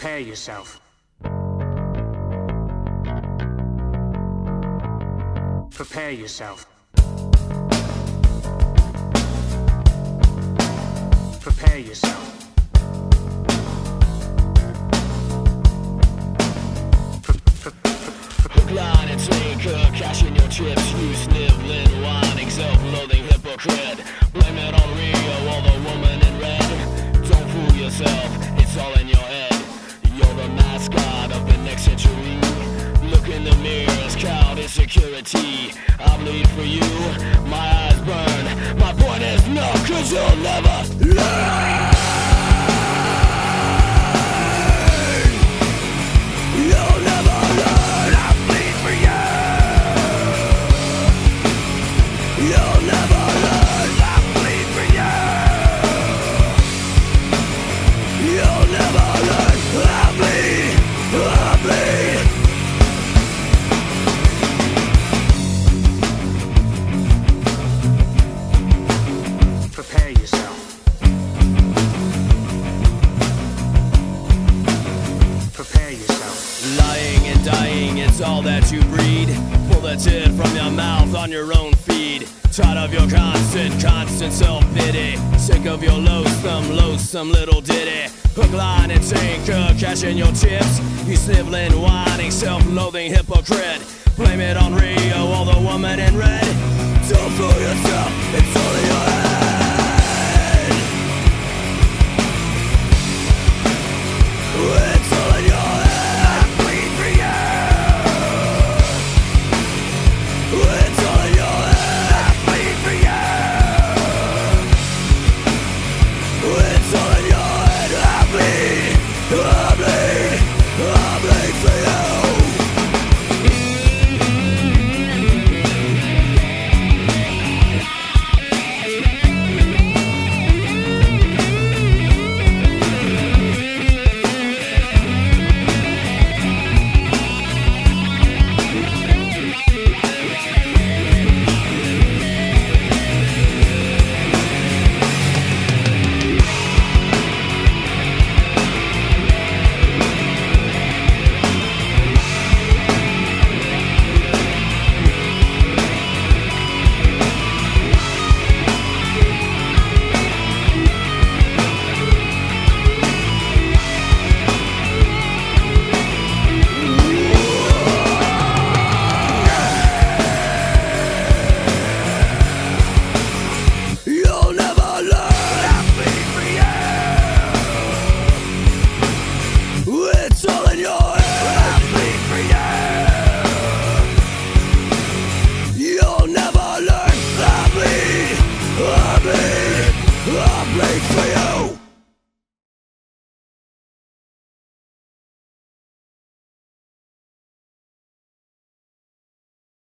Prepare yourself. Prepare yourself. Prepare yourself. Hook, line, and sinker, cashing your chips. You sniveling, whining, self-loathing hypocrite. Blame it on Rio or the woman in red. Don't fool yourself, it's all in your head. You're the mascot of the next century. Look in the mirrors, count insecurity. I bleed for you, my eyes burn. My point is no, 'cause you'll never learn. You'll never learn. I bleed for you. You'll never learn. I bleed for you. You'll never learn. I bleed. I bleed. Prepare yourself. Prepare yourself. Lying and dying, it's all that you breed. Pull the tit from your mouth on your own feed. Tired of your constant self-pity. Sick of your loathsome little ditty. Hook, line, and sinker, cashing your chips. You sniveling, whining, self-loathing hypocrite. Blame it on Rio or the woman in red. Don't fool yourself, it's all in your head.